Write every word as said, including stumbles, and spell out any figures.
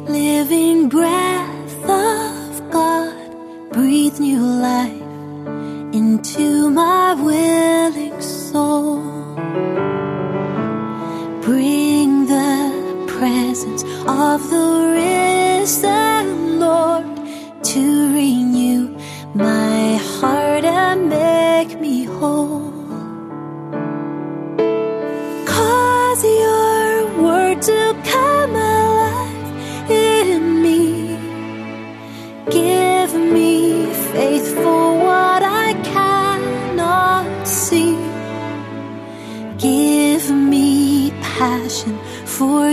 living breath of God, breathe new life into my willing soul. Bring the presence of the risen Lord to renew my heart and make me whole. Cause your word to come alive in me. Give me faith for what I cannot see. Give me passion for